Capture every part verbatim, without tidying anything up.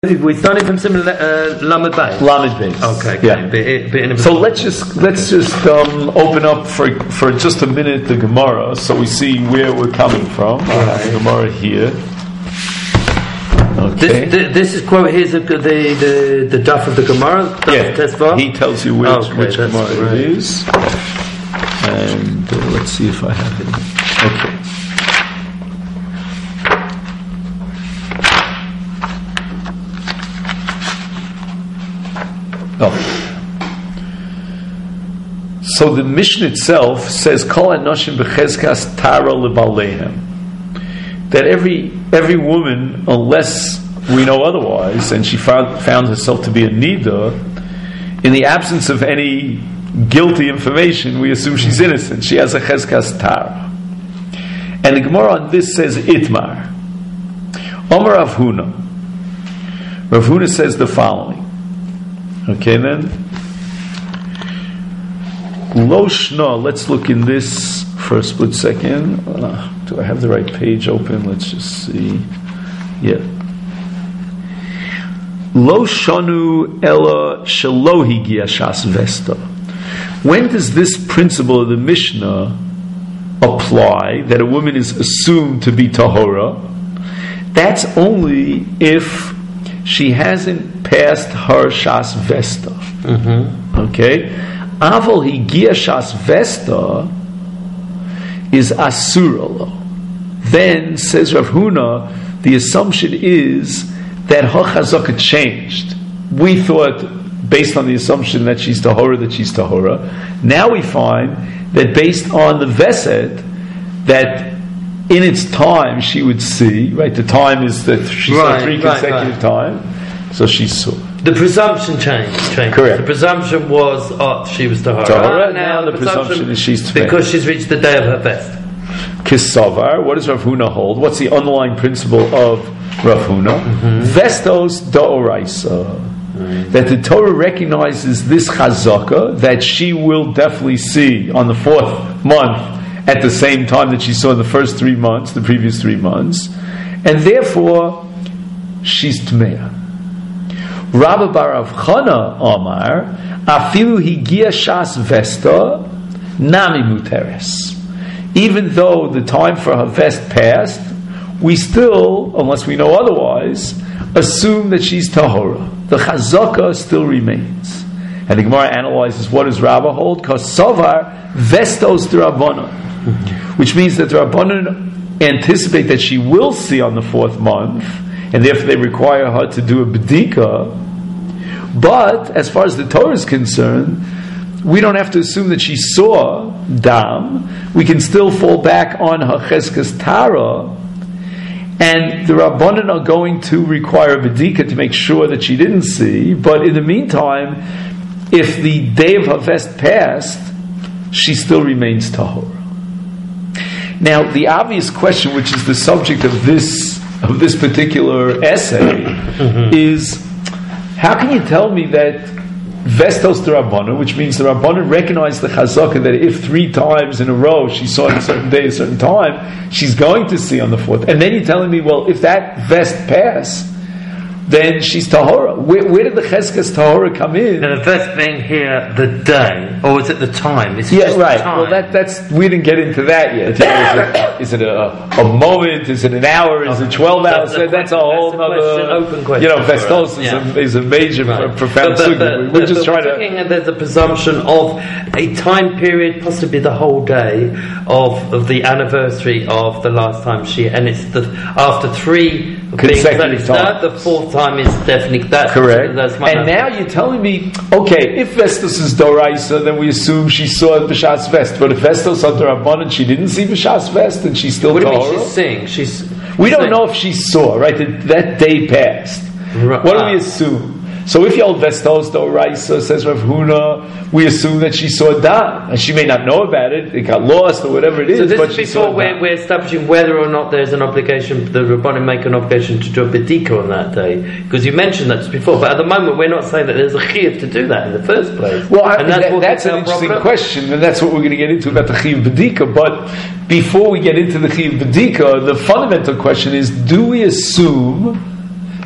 We started from similar uh, Lamed Beis. Lamed Beis. Okay. okay. Yeah. Bit, bit so let's just let's just um, open up for for just a minute the Gemara, so we see where we're coming from. I have the Gemara here. Okay. This, this, this is quote. Here's the the the, the daf of the Gemara. Yeah. Tesva. He tells you which okay, which Gemara right. it is, and uh, let's see if I have it. Okay. Oh. So the Mishnah itself says, "Kol hanoshim bechezkas tara lebalehem," that every every woman, unless we know otherwise, and she found found herself to be a nida, in the absence of any guilty information, we assume she's innocent. She has a chezkas tara, and the Gemara on this says itmar. Omer Rav Huna. Rav Huna says the following. Okay then. Lo shna, let's look in this for a split second. Uh, do I have the right page open? Let's just see. Yeah. Lo shanu ella shelo higia shas vesta. When does this principle of the Mishnah apply, that a woman is assumed to be tahora? That's only if she hasn't passed her shas vesta. Mm-hmm. Okay? Aval higia shas vesta is asuralo. Then, says Rav Huna, the assumption is that her chazaka changed. We thought, based on the assumption that she's tahora, that she's tahora. Now we find that based on the vesed, that in its time she would see, right? The time is that she saw right, three right, consecutive right. times, so she saw. The presumption changed. changed. Correct. The presumption was oh, she was tahora. Tahora, Now, now the presumption is she's tmei. because she's reached the day of her best. Kisavar, what does Rav Huna hold? What's the underlying principle of Rav Huna? Mm-hmm. Vestos da'oraisa. Mm-hmm. That the Torah recognizes this chazaka, that she will definitely see on the fourth month at the same time that she saw the first three months, the previous three months, and therefore she's tmeya. Rabba bar Rav Chana Amar, afilu higia shas vesta nami muteres. Even though the time for her vest passed, we still, unless we know otherwise, assume that she's tahora. The chazaka still remains. And the Gemara analyzes, what does Rabba hold? Because savar vestos d'Rabbanan, which means that the Rabbanan anticipate that she will see on the fourth month, and therefore they require her to do a bedika. But as far as the Torah is concerned, we don't have to assume that she saw dam. We can still fall back on her cheskas tara, and the Rabbanan are going to require a bedika to make sure that she didn't see. But in the meantime, if the day of her vest passed, she still remains tahora. Now, the obvious question, which is the subject of this of this particular essay, mm-hmm. is how can you tell me that vestos the Rabbanan, which means the Rabbanan recognize the chazaka that if three times in a row she saw on a certain day, a certain time, she's going to see on the fourth, and then you're telling me, well, if that vest passed, then she's tahora. Where, where did the cheskas tahora come in? Now the vest being here the day, or is it the time? Is it yeah, just right. The time? Well, that, that's we didn't get into that yet. Is it, is it a, a moment? Is it an hour? Is it twelve hours? That's, that's a whole that's other. a open question. You know, vestos is, yeah. a, is a major, right. profound but, but, but, but, We're just trying to. to. There's a presumption of a time period, possibly the whole day of, of the anniversary of the last time she, and it's the after three. Consecutive times. The fourth time is definitely that. Correct. That's and now you're telling me, okay, if Vestos is Doraisa, then we assume she saw B'Shas Vest. But if Vestos are Dorabanan, she didn't see B'Shas Vest, and she's still What do you Tahora? mean she's seeing? She's. We don't seeing. know if she saw, right? That, that day passed. Right. What do we assume? So if Yol Vestos Doraisa, says Rav Huna, we assume that she saw Dam. And she may not know about it, it got lost or whatever it is. So this but is she before saw we're, we're establishing whether or not there's an obligation, the Rabbanim make an obligation to do a bedika on that day. Because you mentioned that just before, but at the moment we're not saying that there's a chiyuv to do that in the first place. Well, I, and that's, that, that's an interesting problem. question, and that's what we're going to get into about the chiyuv bedika. But before we get into the chiyuv bedika, the fundamental question is, do we assume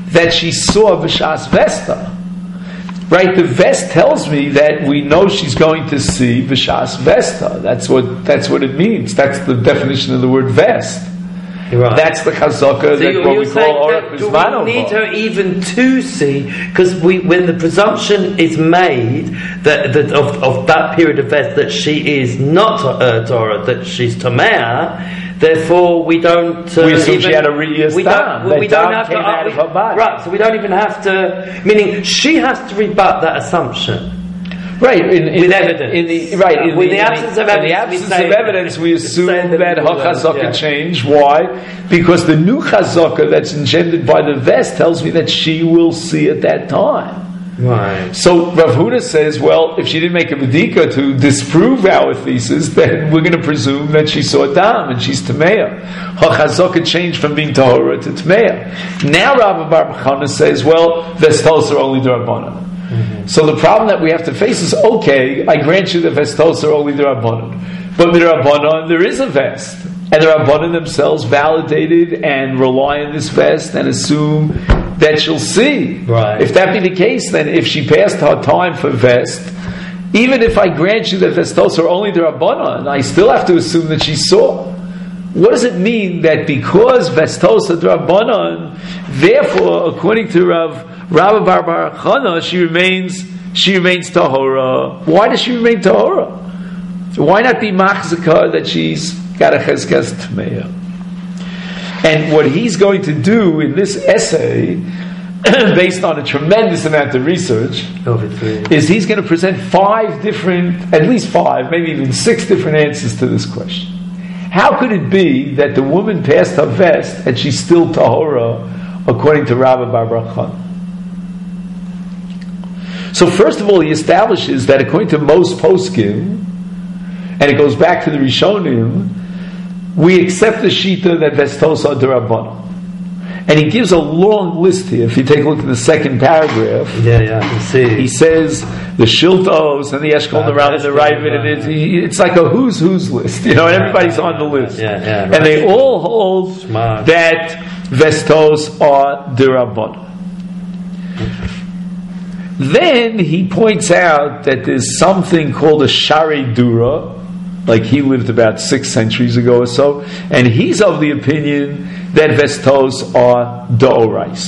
that she saw B'shas Vesta. Right, the vest tells me that we know she's going to see B'shas Vesta. That's what that's what it means. That's the definition of the word vest. Right. That's the chazaka so that what we call Orach Bizmano. Do we need her even to see? Because we, when the presumption is made that, that of, of that period of vest that she is not uh, Torah, that she's Tamea, therefore we don't. Uh, we assume even, she had a Riyas we Dam. Don't, we don't have came to. out Uh, we, of her body. right, so we don't even have to. Meaning, she has to rebut that assumption. Right, in, in, with evidence. In the, right, in with the, the absence of in evidence, the absence we of evidence, we assume that, that her chazaka yeah. changed. Why? Because the new chazaka that's engendered by the vest tells me that she will see at that time. Right. So Rav Huna says, well, if she didn't make a medika to disprove our thesis, then we're going to presume that she saw dam and she's tameya. Her chazaka changed from being tahora to tameya. Now Rabbi Bar Chana says, well, vestos are only d'Rabbanan. Mm-hmm. So the problem that we have to face is, okay, I grant you that vestos are only d'Rabbanan, but d'Rabbanan there is a vest, and the Rabbanan themselves validated and rely on this vest and assume that she'll see. Right. If that be the case, then if she passed her time for vest, even if I grant you that vestos are only d'Rabbanan, I still have to assume that she saw. What does it mean that because vestos are d'Rabbanan, therefore, according to Rav Rabbi Bar Bar Chana, she remains she remains tahora? Why does she remain tahora? Why not be machzaka that she's got a chezkas tmeya? And what he's going to do in this essay, based on a tremendous amount of research, is he's going to present five different, at least five, maybe even six different answers to this question. How could it be that the woman passed her vest and she's still tahora, according to Rabbi Bar Bar Chana? So first of all, he establishes that according to most poskim, and it goes back to the Rishonim, we accept the shita that vestos are d'Rabbanan. And he gives a long list here. If you take a look at the second paragraph, yeah, yeah, I can see. He says the shiltos and the eshkol around and the Ravid, and it's, it's like a who's who's list, you know, and everybody's on the list, yeah, yeah, and right. they all hold Smart. that vestos are d'Rabbanan. Then he points out that there's something called a Shari Dura, like he lived about six centuries ago or so, and he's of the opinion that vestos are d'orais.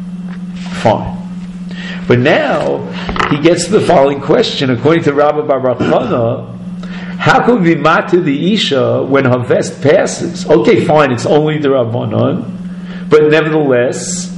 Fine. But now he gets to the following question. According to Rabbi Bar Bar Chana, how can we be matir the isha when her vest passes? Okay, fine, it's only the Rabbanon, but nevertheless,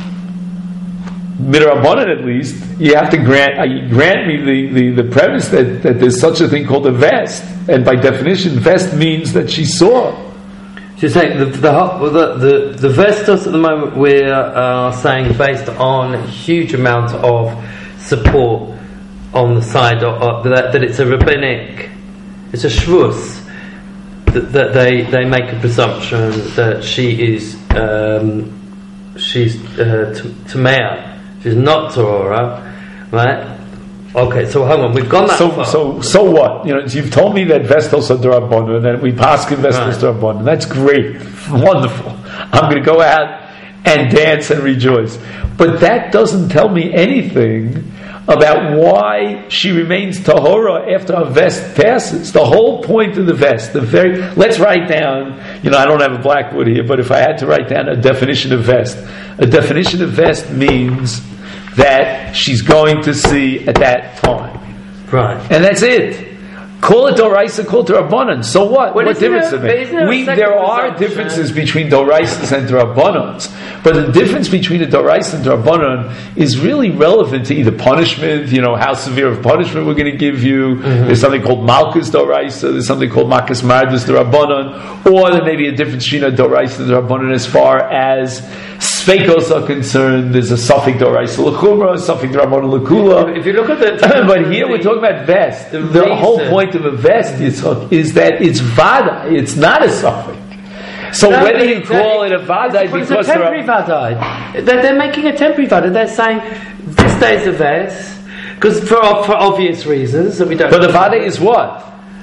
midrabanan at least, you have to grant uh, grant me the, the, the premise that, that there's such a thing called a vest, and by definition, vest means that she saw. So you're saying the the the the, the vestos at the moment we're uh, saying based on a huge amount of support on the side of, of that, that it's a rabbinic, it's a shvus that, that they they make a presumption that she is um, she's uh, Tamea. She's not Torah, right? Okay, so hang on, we've gone that so, far. So, so what? You know, you've told me that vestos are d'Rabbanan, and we paskin vestos right. d'Rabbanan. That's great, wonderful. I'm going to go out and dance and rejoice. But that doesn't tell me anything about why she remains tahora after her vest passes. The whole point of the vest, the very let's write down. You know, I don't have a blackboard here, but if I had to write down a definition of vest, a definition of vest means that she's going to see at that time. Right. And that's it. Call it Doraisa, call it Rabbanan. So what? Well, what difference does it make? We, there are differences between Doraisas and Rabbanans, but the difference between a Doraisa and Rabbanan is really relevant to either punishment, you know, how severe of punishment we're going to give you. Mm-hmm. There's something called Malkus Doraisa, there's something called Malkus Mardus Rabbanan, or there may be a difference between a Doraisa and Rabbanan as far as Sveikos are concerned. There's a Safik Doraisa L'chumra, a Safik Rabbanan L'kula. If you look at the... but here we're talking about vest. The, the whole point of a vest Yitzchak, is that it's vada, it's not a suffix. So no, whether you call it a vada because it's a temporary vada. They're, they're making a temporary vada. They're saying this day's a vest because for for obvious reasons that we don't. But the vada is what?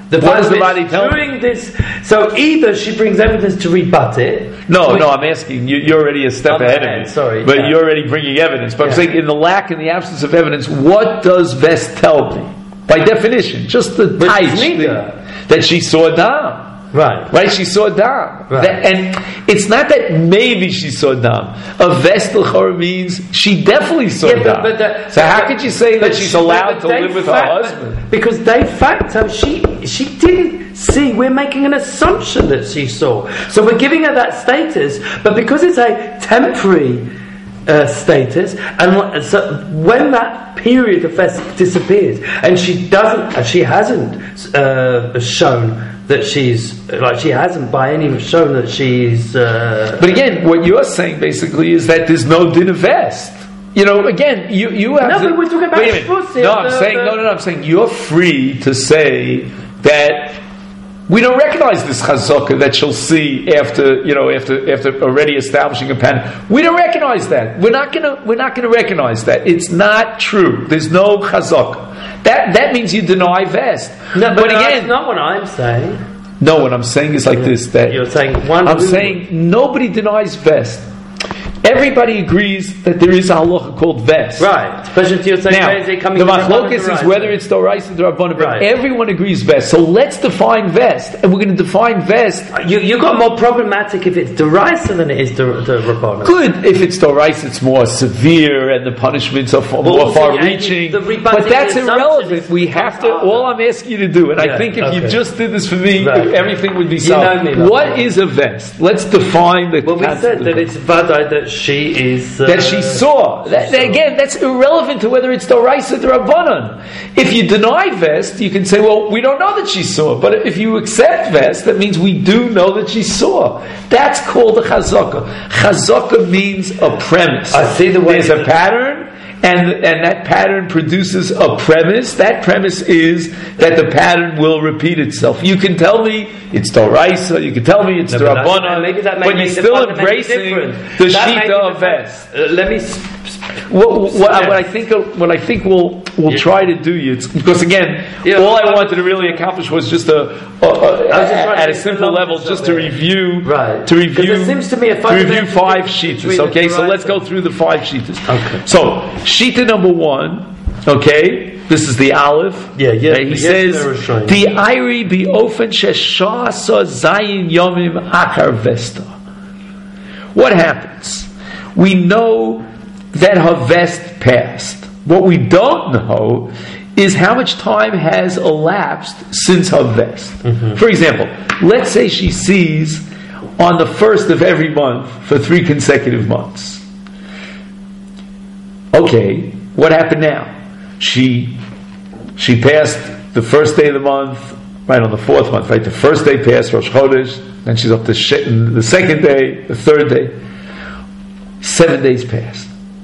The what does the fact Radi that tell me? during this, so either she brings evidence to rebut it. No, which- no, I'm asking you. You're already a step I'm ahead ahead, of me. sorry, but yeah. you're already bringing evidence. But I'm Yeah. saying, in the lack and the absence of evidence, what does Vest tell me? By definition, just the But type it's neither. that she saw Dam. Right. Right, she saw Dam. Right. That- and it's not that maybe she saw Dam. A Vest l'chor means she definitely saw Yeah, Dam. but, but the, so how but- could you say that but she's she- allowed but to they live with fact- her husband? Because de facto, she she didn't see. We're making an assumption that she saw. So we're giving her that status, but because it's a temporary uh, status, and wh- so when that period of Vest disappears, and she doesn't, and she hasn't uh, shown that she's like she hasn't by any means shown that she's. Uh, But again, what you're saying basically is that there's no din of Vest. You know, again, you, you have No, to, but we're talking about wait a minute. Shvus here, No, I'm the- saying the- no, no, no. I'm saying you're free to say that we don't recognize this chazaka that she'll see after you know after after already establishing a pattern. We don't recognize that. We're not gonna we're not gonna recognize that. It's not true. There's no chazaka. That that means you deny Vest. no, but, again, that's not what I'm saying. no. What I'm saying is like this. That You're saying one. I'm saying nobody denies Vest. Everybody agrees that there is a halacha called Vest. Right. Especially you're saying Now, where is it coming the from machlokas is right? whether it's Doraisa or Rabbanan, but Right. everyone agrees Vest. So let's define Vest, and we're going to define Vest. You you got more problematic if it's derisa than it is the the Rabbanan. Good if it's Doraisa, it's more severe, and the punishments are far, more also, far-reaching. the rebutting But that's the assumption irrelevant. is We have to. harder. All I'm asking you to do, and I Yeah, think if you okay. just did this for me, Right. everything would be You solved. know me, Rabbi. What is a Vest? Let's define the. Well, we concept said of that Vest. it's vadai that she is uh, that she saw. That, saw. Again, that's irrelevant to whether it's Doraisa or Rabbanan. If you deny Vest, you can say, well, we don't know that she saw. But if you accept Vest, that means we do know that she saw. That's called a chazaka. Chazaka means a premise. I see the way There's a that- pattern, and, and that pattern produces a premise. That premise is that the pattern will repeat itself. You can tell me it's Doraisa, you can tell me it's No, the but that's- Rabbanan, maybe that may but you're make the still fundamental embracing difference. the That may Shita be of the- Vest. Uh, let me. s- s- What, what, Yeah. what I think, what I think we'll we'll Yeah. try to do, it's, because again, Yeah. all I wanted to really accomplish was just a, a, a- I was just trying to at a get simple along level, with just to something. review, Right. to 'Cause review, it seems to me a to review fundamental five difference sheetas. between Okay, the so let's go Doraisa. through the five sheetas. Okay. So sheeta number one. Okay, this is the Aleph. Yeah, yeah, Okay, he yes, says there is showing. the Iri be ofen sheshasa zayin yomim achar vesta. What happens? We know that her vest passed. What we don't know is how much time has elapsed since her vest. Mm-hmm. For example, let's say she sees on the first of every month for three consecutive months. Okay, what happened now? She she passed the first day of the month, right on the fourth month, right? The first day passed, Rosh Chodesh, then she's up to sh- the second day, the third day. Seven days passed.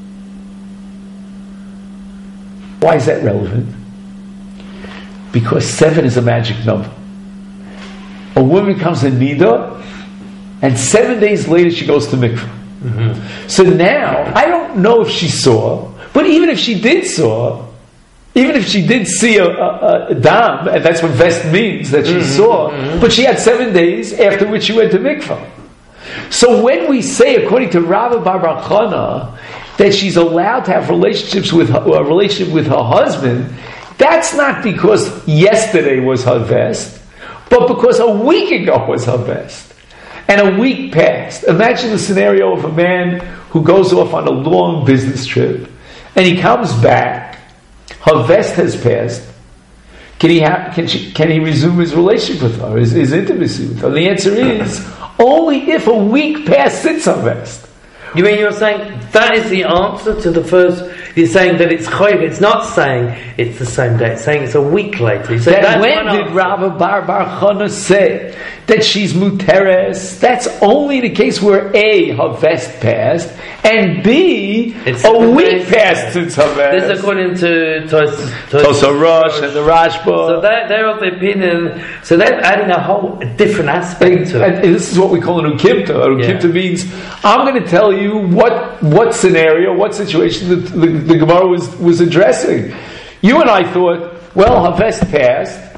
Why is that relevant? Because seven is a magic number. A woman comes in Nida, and seven days later she goes to mikveh. Mm-hmm. So now, I don't know if she saw, but even if she did saw, even if she did see a, a, a dam, and that's what vest means, that she Mm-hmm, saw, mm-hmm. but she had seven days after which she went to mikveh. So when we say, according to Rava Bar Bar Chana, that she's allowed to have relationships with her, a relationship with her husband, that's not because yesterday was her vest, but because a week ago was her vest. And a week passed. Imagine the scenario of a man who goes off on a long business trip, and he comes back, her vest has passed. Can he ha- can, she, can he resume his relationship with her, his, his intimacy with her? The answer is only if a week passed since her vest. You mean you're saying that is the answer to the first? You're saying that it's choiv. It's not saying it's the same day. It's saying it's a week later. You say That that's when one did answer. Rava Bar Bar Chana say that she's muteres? That's only the case where A, her vest passed, and B, It's a the week vest- passed since her This vest. is according to Tos, Tosa Rosh and the Rashba. So they're, they're of the opinion. So they're adding a whole different aspect to And, it. and this is what we call an ukimta. An ukimta Yeah. means I'm going to tell you what what scenario, what situation that the, the Gemara was was addressing. You and I thought, well, her vest passed.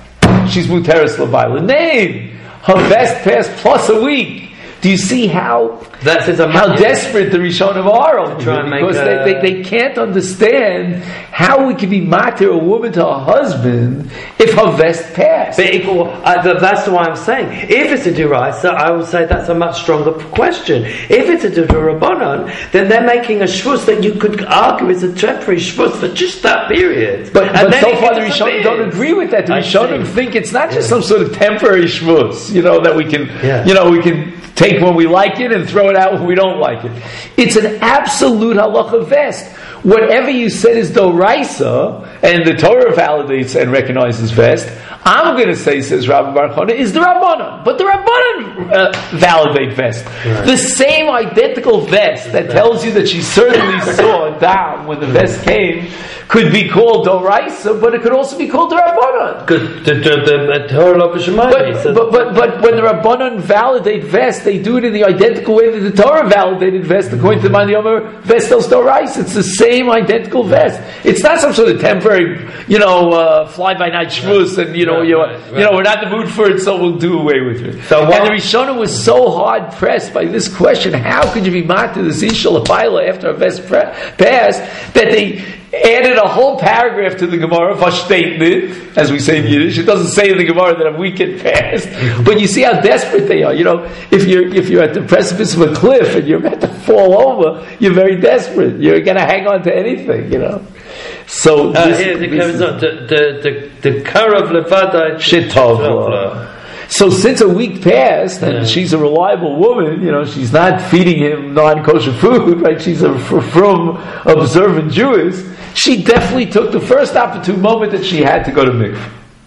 she's muteris l'bayla. Name her vest passed plus a week. Do you see how That's a how desperate the Rishonim are over Try it? and make Because a- they, they, they can't understand how we can be matir a woman to her husband if her vest passed. But equal, uh, th- that's why I'm saying, if it's a deraisa, I would say that's a much stronger p- question. If it's a derabanan, then they're making a shvus that you could argue is a temporary shvus for just that period. But, And but then so it far the Rishonim disappears. don't agree with that. The I Rishonim see. think it's not just some sort of temporary shvus, you know, that we can, Yeah. you know, we can take when we like it and throw it out when we don't like it. It's an absolute halacha vest. Whatever you said is doraisa, and the Torah validates and recognizes vest, I'm going to say, says Rabbi Bar Chana, is the Rabbanan. But the Rabbanan uh, validate vest. Right. The same identical vest that tells you that she certainly saw down when the vest came could be called doraisa, but it could also be called the Rabbanan. Good. The the the Torah lo b'shemayim, But, so- but, but, but when the Rabbanan validate vest, they do it in the identical way that the Torah validated vest, according to the Mani Omer, vestos dorais. It's the same identical vest. It's not some sort of temporary, you know, uh, fly-by-night shmuz, and, you know, Right, you, right, you know, we're not in the mood for it, so we'll do away with it. So what- and the Rishonim was so hard-pressed by this question, how could you be matir the Zisha L'Paila after a vest pre- passed, that they added a whole paragraph to the Gemara, Vashtainit, as we say in Yiddish. It doesn't say in the Gemara that a weekend passed, but you see how desperate they are. You know, if you're if you're at the precipice of a cliff and you're about to fall over, you're very desperate. You're going to hang on to anything, you know. So Uh, this, here it this comes is- up. The the the the karav levada Shitov. So since a week passed and Yeah. she's a reliable woman, you know, she's not feeding him non-kosher food, right? She's a fr- from observant Jewess. She definitely took the first opportune moment that she had to go to mikveh.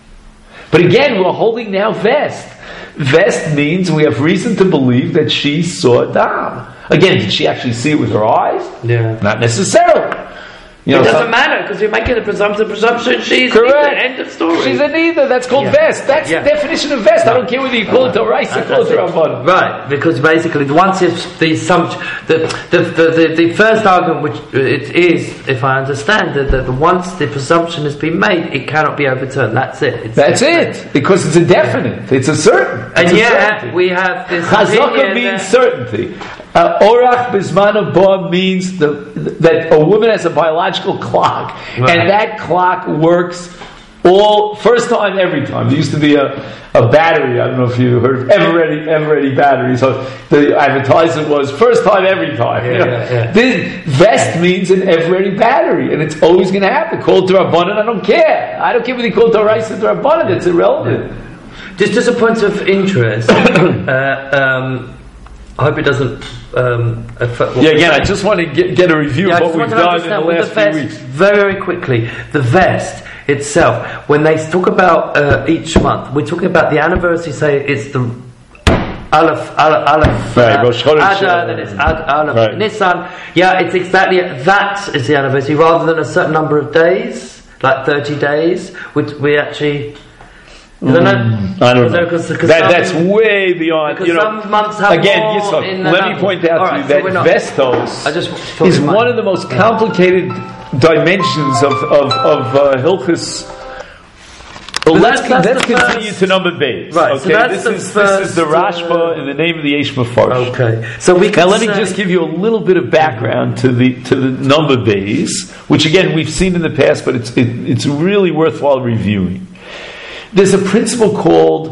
But again, we're holding now vest. Vest means we have reason to believe that she saw dam. Again, did she actually see it with her eyes? Yeah. Not necessarily. You know, It doesn't some- matter because you're making a presumption. Presumption. She's Correct. neither. End of story. She's a neither. That's called Yeah. vest. That's Yeah. the definition of vest. I don't care whether you call it a rice or call it a rabbanon. Right, because basically, once it's the assumption, the the, the, the the first argument, which it is, if I understand it, that once the presumption has been made, it cannot be overturned. That's it. It's That's it. Because it's a definite. It's a certain. And It's a yet certainty. we have this. Chazaka opinion means that- certainty. Uh, orach bismana ba means the, that a woman has a biological clock, Right. and that clock works all first time every time. There used to be a, a battery. I don't know if you heard of ever ready ever ready battery. So the advertisement was first time every time. Yeah, you know? yeah, yeah. This vest means an ever ready battery, and it's always going to happen. Called to Rabbanan, I don't care. I don't care whether you call it to Raisa to Rabbanan. It's irrelevant. Just as a point of interest, uh, um, I hope it doesn't um, affect. what Yeah, we're again, I saying. just want to get, get a review Yeah, I of just what we've want to done in the understand with last the vest, few weeks. very, very quickly. The vest itself, when they talk about uh, each month, we're talking about the anniversary. Say it's the Aleph, Aleph, Aleph, Right, Rosh Chodesh, Adar, uh, then it's Ad, Aleph, right. Nisan. Yeah, it's exactly that is the anniversary, rather than a certain number of days, like thirty days, which we actually. I don't know. Mm, I don't know. Because- because that, some- that's way beyond. because You know, some months have again, more Yitzhak, in let another. me point out All to right, you so that we're not- Vestos I just is talking one about- of the most complicated dimensions of of, of uh, Hilchus. Well, But let's, that's- that's let's the continue first- to number base. Right, Okay, so that's this the is this is the first, Rashba uh, in the name of the Yesh Mefarsh. Okay, so we can Now let me say- just give you a little bit of background to the to the number base, which again we've seen in the past, but it's it, it's really worthwhile reviewing. There's a principle called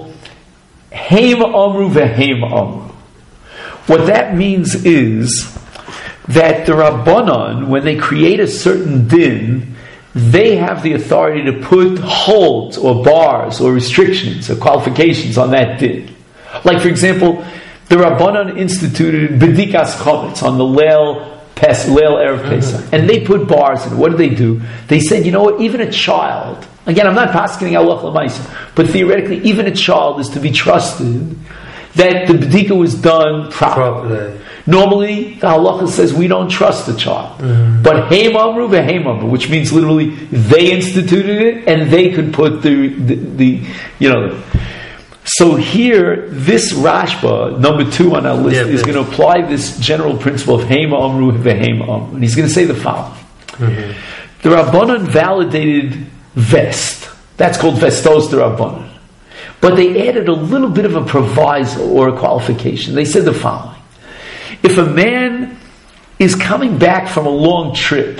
Heim Amru Veheim Amru. What that means is that the Rabbanon, when they create a certain din, they have the authority to put holds or bars or restrictions or qualifications on that din. Like, for example, the Rabbanon instituted Bedikas Chametz on the Leil Pes, Leil Erev Pesach, and they put bars in it. What did they do? They said, you know what, even a child, again, I'm not paskening Halach L'Maisa, but theoretically, even a child is to be trusted that the Bedika was done properly. properly. Normally, the halacha says we don't trust the child. Mm-hmm. But Heim Amru Veheim Amru, which means literally they instituted it and they could put the, the, the you know. So here, this Rashba, number two on our list, Yeah, is yeah. going to apply this general principle of Heim Amru Veheim Amru. And he's going to say the following. Mm-hmm. The Rabbanon validated vest. That's called vestos de Rabbanon. But they added a little bit of a proviso or a qualification. They said the following. If a man is coming back from a long trip,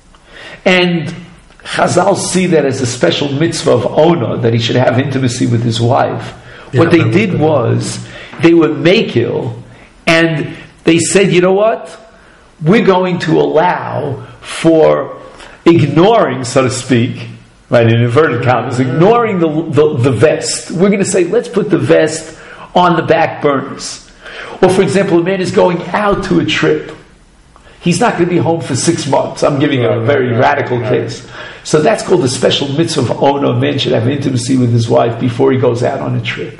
and Chazal see that as a special mitzvah of Ona, that he should have intimacy with his wife, yeah, what they did was, they were makil, and they said, you know what? We're going to allow for ignoring, so to speak, right, in inverted commas, ignoring the, the, the vest. We're going to say, let's put the vest on the back burners. Or, for example, a man is going out to a trip. He's not going to be home for six months. I'm giving a very radical case. So that's called the special mitzvah of Ona. A man should have intimacy with his wife before he goes out on a trip.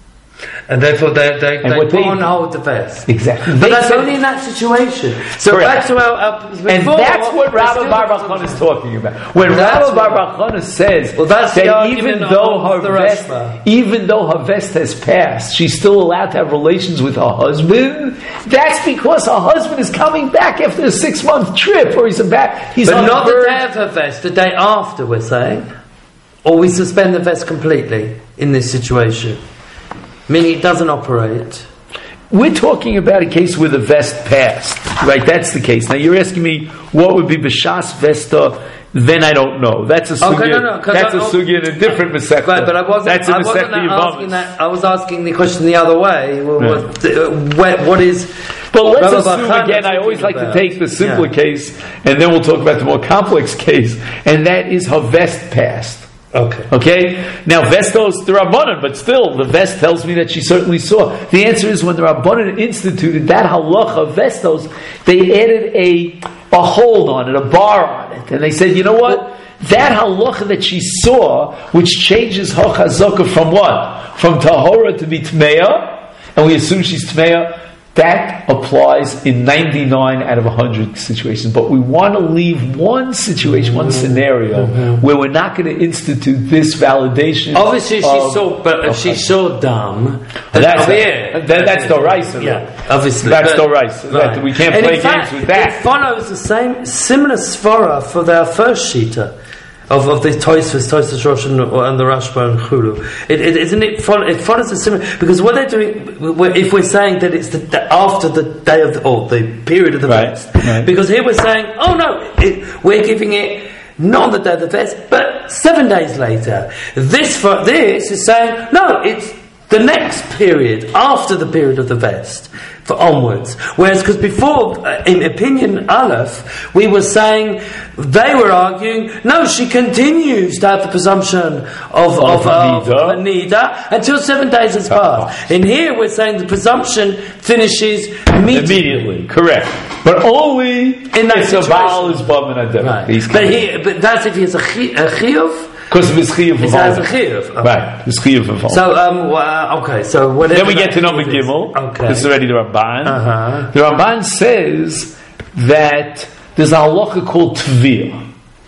And therefore they, they, and they put they, on hold the vest. Exactly. But they that's said, only in that situation. So correct. back to our, our before, and that's what Rabbi Bar Bachana is talking about. When Rabbi Bar Bachana says well, that's that even though her vest, even though her vest has passed, she's still allowed to have relations with her husband. That's because her husband is coming back after a six month trip, or he's back. He's but on not the, the day of her vest, the day after. We're saying, or we suspend the vest completely in this situation. Meaning it doesn't operate. We're talking about a case where the vest passed. Right, that's the case. Now you're asking me what would be B'shas Vesta, then I don't know. That's a sugya, okay, no, no, that's I, a sugya in a different Masechta. Right, but I wasn't, that's a I wasn't asking that, I was asking the question the other way. Well, yeah. what, uh, what, what is... But let's Rabbi assume Bachana again, I always like about. to take the simpler yeah. case, and then we'll talk about the more complex case, and that is her vest passed. Okay. Okay? Now, Vestos, the Rabbanan, but still, the vest tells me that she certainly saw. The answer is when the Rabbanan instituted that halacha, Vestos, they added a, a hold on it, a bar on it. And they said, you know what? That halacha that she saw, which changes her chazaka from what? From tahora to be tmeya, and we assume she's tmeya, that applies in ninety-nine out of one hundred situations. But we want to leave one situation, one scenario, mm-hmm. where we're not going to institute this validation. Obviously, she of, saw, but if she saw dumb. That's, that, that, that's the rice. Yeah, obviously. That's but, the rice. Right. We can't and play fact, games with that. It follows the same, similar svara for their first shita. Of, of the Tosfos, Tosfos Rosh and, and the Rashba and Chulu, it, it isn't it. Follow, it follows a similar because what they're doing. We're, if we're saying that it's the, the after the day of the or the period of the right, fast, right. because here we're saying, oh no, it, we're giving it not on the day of the fast, but seven days later. This for this is saying no, it's the next period after the period of the vest for onwards. Whereas, because before, uh, in opinion Aleph, we were saying, they were arguing, no, she continues to have the presumption of, of, of, of a nida until seven days has passed. In here, we're saying the presumption finishes immediately. Immediately, correct. But only in that if situation. the Baal is Bam and Adem. Right. But, he, but that's if he has a chiyuv. Because of his chiyuv of has a chiyuv. Okay. Right, his chiyuv of So, um, well, okay, so whatever. Then we get to number Gimel. Okay. This is already the Ramban. Uh-huh. The Ramban says that there's a halacha called Tviyah.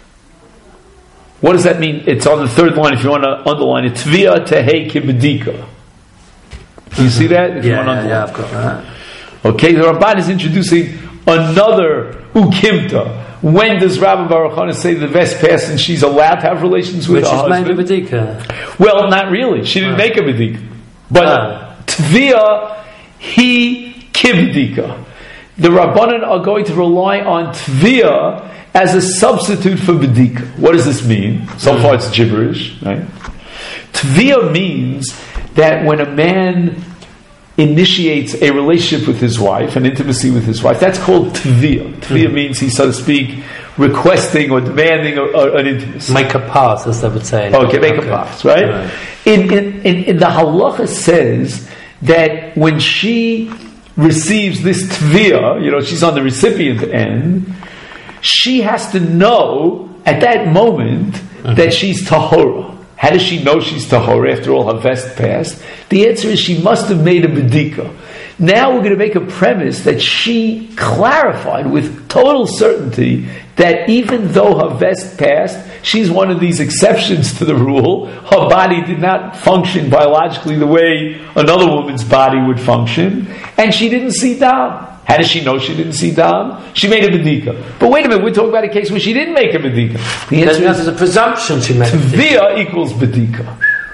What does that mean? It's on the third line if you want to underline it. Tviyah tehei kibedika. Do you see that? If yeah, you want to underline. yeah, I've got that. Okay, the Ramban is introducing another ukimta. When does Rabbi Baruch Hana say the vest passed and she's allowed to have relations with Which her husband? Which is made a bedika. Well, not really. She didn't Right. make a bedika. But Ah. Tviyah, he kibedika. The Rabbanan are going to rely on Tviyah as a substitute for bedika. What does this mean? So far it's gibberish, right? Tviyah means that when a man initiates a relationship with his wife, an intimacy with his wife, that's called Tviyah. Tviyah mm-hmm. means he, so to speak, requesting or demanding a, a, an intimacy. Make a pass, as they would say. Okay, make okay. a pass, right? right. In, in, in, in the halacha says that when she receives this Tviyah, you know, she's on the recipient end, she has to know at that moment mm-hmm. that she's tahora. How does she know she's tahora after all her vest passed? The answer is she must have made a bedika. Now we're going to make a premise that she clarified with total certainty that even though her vest passed, she's one of these exceptions to the rule. Her body did not function biologically the way another woman's body would function, and she didn't see dam. How does she know she didn't see dam? She made a bedika. But wait a minute, we're talking about a case where she didn't make a bedika. The answer There's is a presumption she made a bedika. Tviyah equals bedika.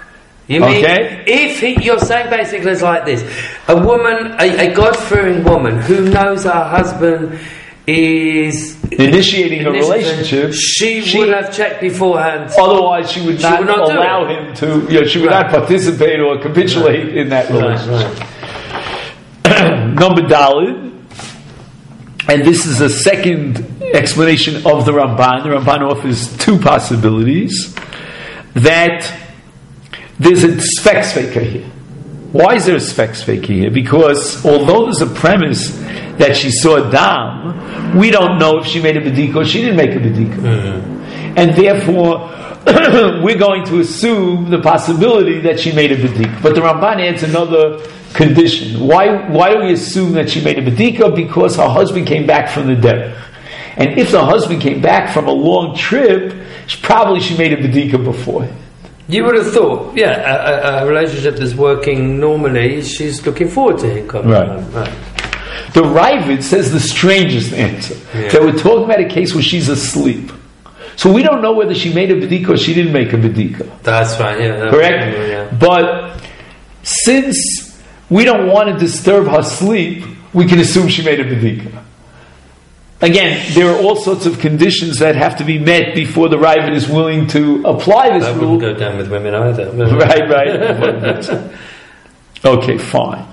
You mean Okay. if he, you're saying basically it's like this: a woman, a, a God-fearing woman who knows her husband is Initiating a relationship, she, she- would have checked beforehand. otherwise she would She not, would not do allow it. him to, you know, she would Right. not participate or capitulate in that Right, relationship. right. Number Dalid, and this is a second explanation of the Ramban. The Ramban offers two possibilities. That there's a Sfex Faker here. Why is there a Sfex Faker here? Because although there's a premise that she saw Dam, we don't know if she made a Bedika or she didn't make a Bedika. Mm-hmm. And therefore, we're going to assume the possibility that she made a Bedika. But the Ramban adds another condition. Why, why do we assume that she made a Bedika? Because her husband came back from the derech. And if the husband came back from a long trip, she, probably she made a Bedika before. You would have thought, yeah, a, a, a relationship that's working normally, she's looking forward to him coming Right. home. Right. The Ravid says the strangest answer. Yeah. That we're talking about a case where she's asleep. So we don't know whether she made a Bedika or she didn't make a Bedika. That's right, yeah. that- Correct? Yeah. But since we don't want to disturb her sleep, we can assume she made a Bedika. Again, there are all sorts of conditions that have to be met before the Ravid is willing to apply this That rule. wouldn't go down with women either. Right, right. Okay, fine.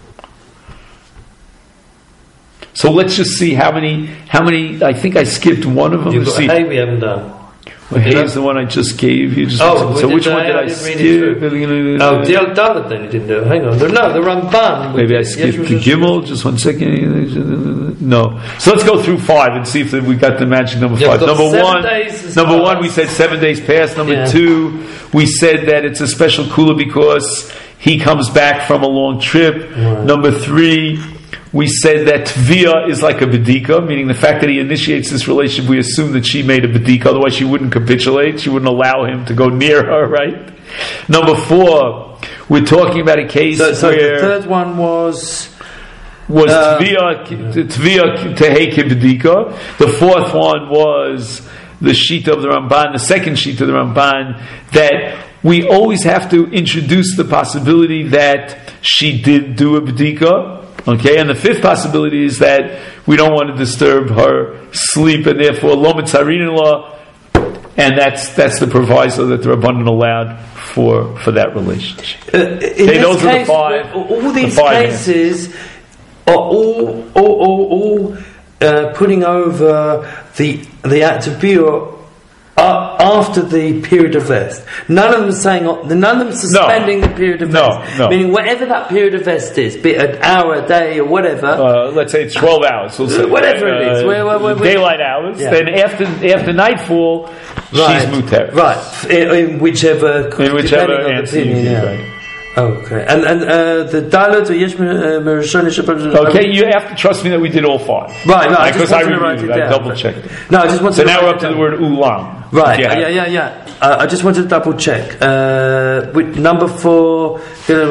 So let's just see how many, how many, I think I skipped one of them. You've Let's got see. hay we haven't done. Well, here's the one I just gave you. Just Oh, so we which did one that, did I I didn't read skip? it Oh, the old Dalit then you didn't do. Hang on. No, the Ramban. Maybe I skipped the Gimel. Just one second. No. So let's go through five and see if we got the magic number Yeah, five. we've got Number seven one. days Number past. one, we said seven days past. Number Yeah. two, we said that it's a special kula because he comes back from a long trip. Right. Number three, we said that Tvia is like a bedika, meaning the fact that he initiates this relationship, we assume that she made a bedika, otherwise she wouldn't capitulate, she wouldn't allow him to go near her, right? Number four, we're talking about a case So, so where the third one was was Uh, Tvia Tvia Teheke bedika. The fourth one was the sheet of the Ramban, the second sheet of the Ramban, that we always have to introduce the possibility that she did do a bedika. Okay, and the fifth possibility is that we don't want to disturb her sleep, and therefore lo mitzarin law, and that's that's the proviso that the Rabbanan allowed for for that relationship. Uh, in Okay, this those are the case, five- all these the five cases are all, all, all, all uh, putting over the the act of biur uh, after the period of rest. None of them saying, none of them suspending the period of No, rest. no. Meaning, whatever that period of rest is, be it an hour, a day, or whatever. Uh, let's say it's twelve hours. We'll say, Whatever it is. uh, Where- where- where- daylight hours. Yeah. Then after after nightfall, right, she's muter. right. In, in whichever, In whichever depending on the answer you opinion, give, yeah. right. Okay, and and uh, the Dalit or Yesh Merishon Shabbat. Okay, you have to trust me that we did all five. Right, no, I just because I wanted to write reviewed it it. I down. double checked it. No, I just wanted So to now write we're it up to the down. word ulam. Right, Yeah. yeah, yeah, yeah. Uh, I just wanted to double check. Uh, with number four,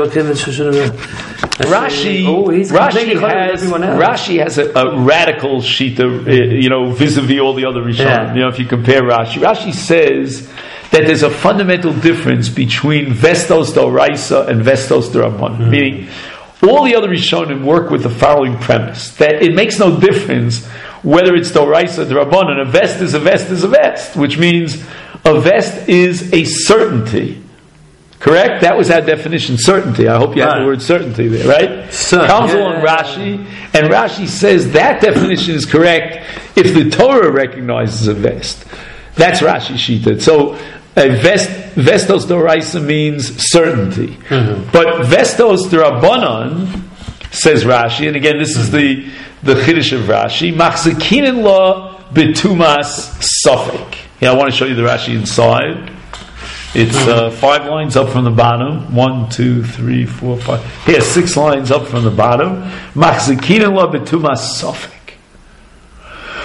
Rashi, oh, he's Rashi completely colored with has everyone else. Rashi has a, a radical sheet of, uh, you know, vis-a-vis all the other Rishonim. Yeah. You know, if you compare Rashi, Rashi says that there's a fundamental difference between Vestos Doraisa and Vestos Doramon. Mm. Meaning, all the other Rishonim work with the following premise: that it makes no difference whether it's Doraisa or Doramon. A vest is a vest is a vest, which means a vest is a certainty. Correct? That was our definition, certainty. I hope you have Right. the word certainty there, right? Certain, Comes yeah, along yeah, Rashi, and Rashi says that definition is correct if the Torah recognizes a vest. That's Rashi Shita. So, a vest, vestos doraisa means certainty. Mm-hmm. But vestos drabanan, says Rashi, and again, this is the, the Chiddush of Rashi, machzikinin la betumas safek. Yeah, I want to show you the Rashi inside. It's uh, five lines up from the bottom. One, two, three, four, five. Here, six lines up from the bottom. Machzikinin la betumas safek.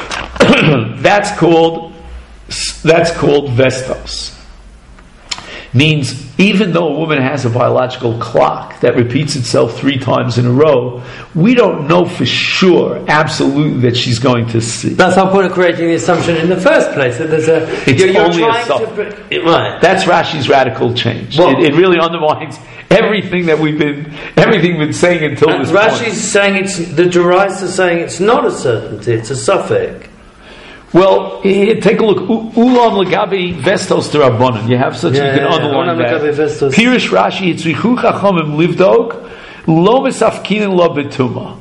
That's called that's called vestos. means even though a woman has a biological clock that repeats itself three times in a row, we don't know for sure, absolutely, that she's going to see. That's our point of creating the assumption in the first place, that there's a... It's you're, you're only a trying suffix. to, it, right. That's Rashi's radical change. Well, it, it really undermines everything that we've been everything we've been saying until and this Rashi's point. saying it's... The Deraisa is saying it's not a certainty, it's a suffix. Well, here, take a look. U- Ulam legabi vestos derabbanan. You have such, Yeah, you can yeah, underline yeah. that. Vestos. Pirish Rashi, Yitzrichu chachamim livdok, lo mesafkinin lo betuma.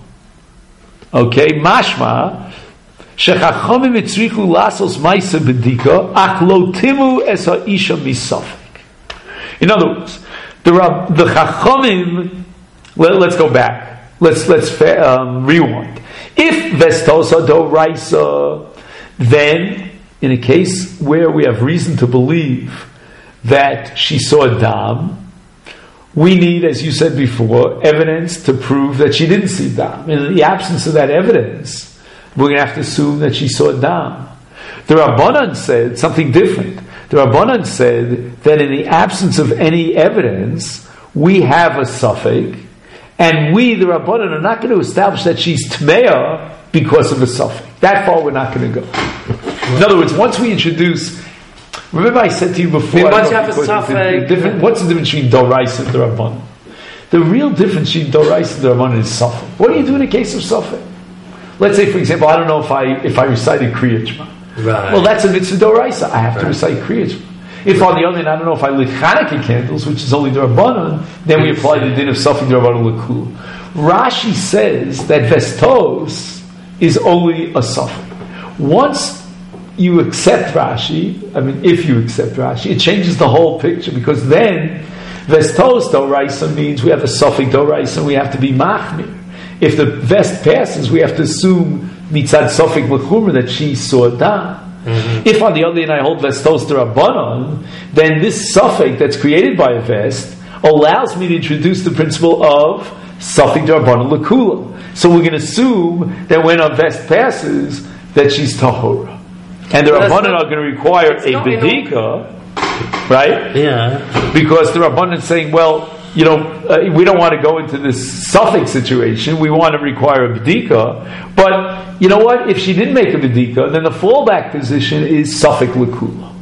Okay, mashma, shechachamim yitzrichu lasos maisa bedika, ach lo timu es ha'isha misafik. In other words, the, Rab, the chachamim, let, let's go back. Let's, let's um, rewind. If vestos are doraisa, then, in a case where we have reason to believe that she saw dam, we need, as you said before, evidence to prove that she didn't see dam. In the absence of that evidence, we're going to have to assume that she saw dam. The Rabbanan said something different. The Rabbanan said that in the absence of any evidence, we have a suffix, and we, the Rabbanan, are not going to establish that she's tmeah because of a suffix. That far we're not going to go. In other words, once we introduce, remember I said to you before, I mean, once you have a suffix, different, what's the difference between Doraisa and Rabbanan? The real difference between Doraisa and Rabbanan is suffix. What do you do in a case of suffix? Let's say, for example, I don't know if I if I recited Kriyat Shema. Right. Well, that's a mitzvah Doraisa. I have right. to recite Kriyat Shema. If on the other hand, I don't know if I lit Hanukkah candles, which is only the Rabbanan, then we apply the din of suffix Rabbanan L'kul. Rashi says that Vestos is only a suffix. Once you accept Rashi, I mean, if you accept Rashi, it changes the whole picture, because then Vestos Doraisa means we have a suffix Doraisa and we have to be Machmir. If the vest passes, we have to assume Mitzad Suffix L'chumra that she saw Dam. Mm-hmm. If on the other hand I hold Vestos D'Rabbanan, then this suffix that's created by a vest allows me to introduce the principle of Suffix D'Rabbanan L'kula. So we're going to assume that when a vest passes, that she's tahora, and the Rabbanan are going to require a bedika, right? Yeah. Because the Rabbanan is saying, well, you know, uh, we don't want to go into this suffix situation. We want to require a bedika, but you know what? If she didn't make a bedika, then the fallback position is suffix l'kula,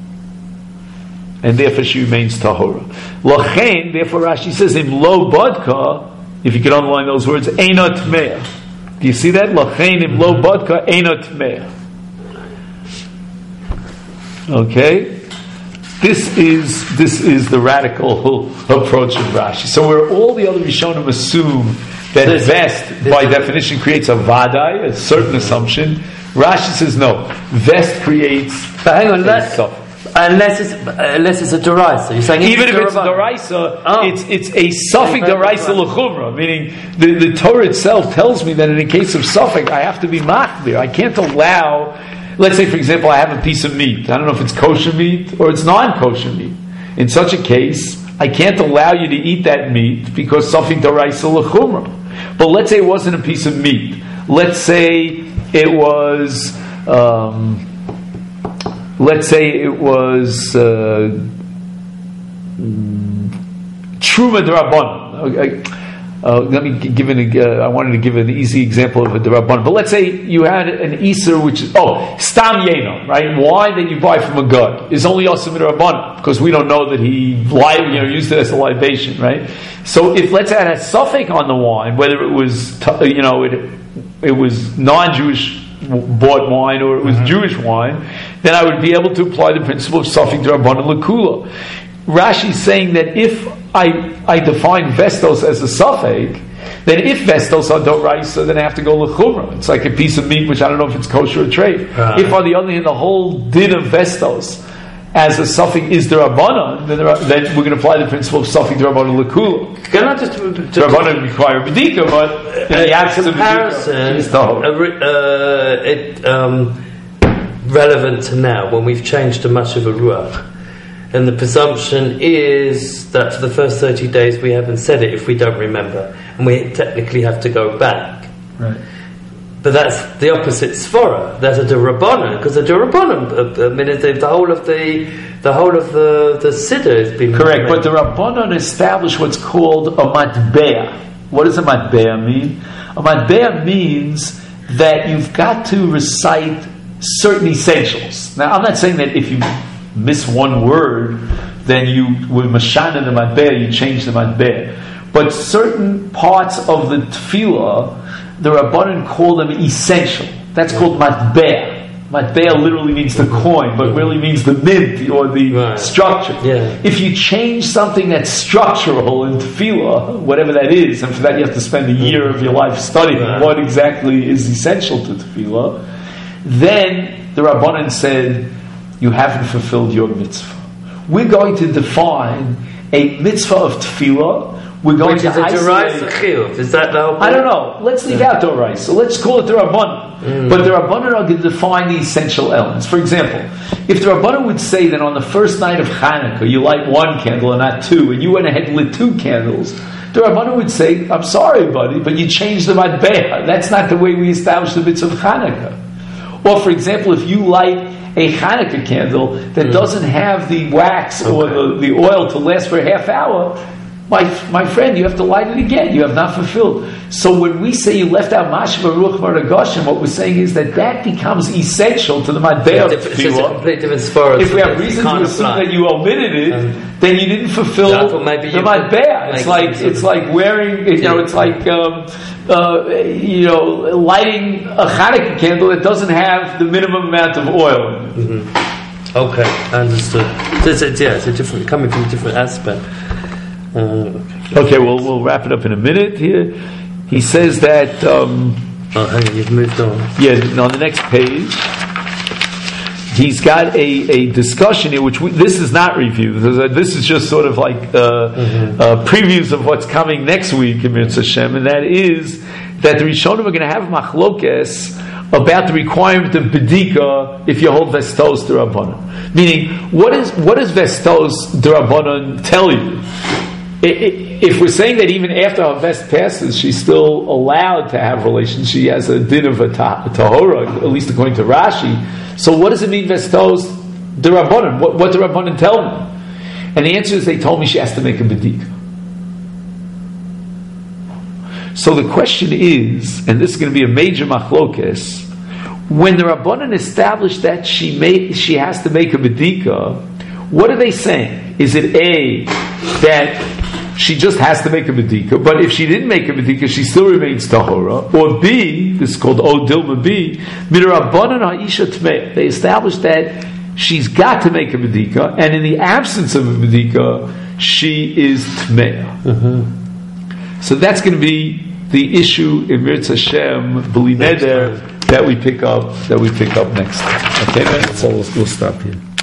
and therefore she remains tahora. Lachein, therefore Rashi says in lo bodka. If you could underline those words, Eina Tmeah. Do you see that? Lachein im lo bodka Eina Tmeah. Okay? This is this is the radical approach of Rashi. So where all the other Rishonim assume that there's, vest, there's by a, definition, creates a vadai, a certain assumption, Rashi says no. Vest creates but hang on, a that, suffix. Unless it's unless it's a deraisa, you're saying even it's if it's a deraisa, oh. it's it's a suffix deraisa l'chumra, meaning the, the Torah itself tells me that in a case of suffix, I have to be machmir. I can't allow. Let's say, for example, I have a piece of meat. I don't know if it's kosher meat or it's non-kosher meat. In such a case, I can't allow you to eat that meat because suffix deraisa l'chumra. But let's say it wasn't a piece of meat. Let's say it was. Um, Let's say it was uh, Truma D'Rabbanan. Uh, let me give an. Uh, I wanted to give an easy example of a D'Rabbanan. But let's say you had an Iser, which is oh Stam Yeno, right? Wine that you buy from a god is only Osam D'Rabbanan because we don't know that he li- you know used it as a libation, right? So if let's say I had a suffix on the wine, whether it was t- you know it it was non-Jewish bought wine or it was mm-hmm. Jewish wine, then I would be able to apply the principle of Suffix D'Rabbanan L'kula. Rashi is saying that if I I define Vestos as a suffix, then if Vestos are Doraisa, then I have to go L'chumra. It's like a piece of meat which I don't know if it's kosher or trade. Uh-huh. If on the other hand the whole din of Vestos as a suffix is D'Rabbanan, then, then we're going to apply the principle of Suffix D'Rabbanan L'kula. Can I just D'Rabbanan require bedika, but in the absence of comparison, uh, it um, relevant to now when we've changed to much of a ruach, and the presumption is that for the first thirty days we haven't said it if we don't remember, and we technically have to go back. Right. but that's the opposite svara. That's a derabbanan, because the derabbanan, uh, I mean, the, the whole of the the whole of the the siddur has been correct. made. But the rabbanan established what's called a matbea. What does a matbea mean? A matbea means that you've got to recite certain essentials. Now, I'm not saying that if you miss one word, then you, with mashana the matbea, you change the matbea. But certain parts of the tefillah, the Rabbanan call them essential. That's called matbea. Matbea literally means the coin, but really means the mint or the right. structure. Yeah. If you change something that's structural in tefillah, whatever that is, and for that you have to spend a year of your life studying right. what exactly is essential to tefillah, then the Rabbanan said, you haven't fulfilled your mitzvah. We're going to define a mitzvah of tefillah. We're going Which to is a isolate. Deraisa Is that the whole point? I don't know. Let's leave out Doraisa. So let's call it the Rabbanan. Mm. But the Rabbanan are going to define the essential elements. For example, if the Rabbanan would say that on the first night of Hanukkah you light one candle and not two, and you went ahead and lit two candles, the Rabbanan would say, I'm sorry, buddy, but you changed the matbea. That's not the way we establish the mitzvah of Hanukkah. Or, for example, if you light a Hanukkah candle that mm. doesn't have the wax okay. or the, the oil to last for a half hour, My my friend, you have to light it again. You have not fulfilled. So when we say you left out Mashma Ruch Maragoshin, what we're saying is that that becomes essential to the Matbea of Tefillah. If we have reason to assume that you omitted it, um, then you didn't fulfill the Matbea. It's like it's like wearing, you know, it's like um, uh, you know, lighting a Hanukkah candle that doesn't have the minimum amount of oil. Mm-hmm. Okay, understood. So it's, it's, yeah, it's a different, coming from a different aspect. Uh, okay, okay well, we'll wrap it up in a minute here. He says that... Um, oh, hang on, you've moved on. Yeah, on the next page, he's got a, a discussion here, which we, this is not reviewed. This is just sort of like uh, mm-hmm. uh, previews of what's coming next week in Mitzvah Hashem, and that is that the Rishonim are going to have machlokes about the requirement of bedika if you hold vestos d'Rabbanan. Meaning, what is what does vestos d'Rabbanan tell you? If we're saying that even after her vest passes, she's still allowed to have relations, she has a din of a tahora, at least according to Rashi. So what does it mean, vestos d'Rabbanan? What, what do Rabbanan tell me? And the answer is, they told me she has to make a bedika. So the question is, and this is going to be a major machlokes, when the Rabbanan established that she made, she has to make a bedika, what are they saying? Is it A, that she just has to make a bedika, but if she didn't make a bedika, she still remains tahora? Or B, this is called O Dilma B, Midrabbanan ha'isha tmei. They established that she's got to make a bedika, and in the absence of a bedika, she is tmei. Mm-hmm. So that's going to be the issue in Mirz Hashem, B'li Neder, that we pick up, that we pick up next time. Okay, so we'll, we'll stop here.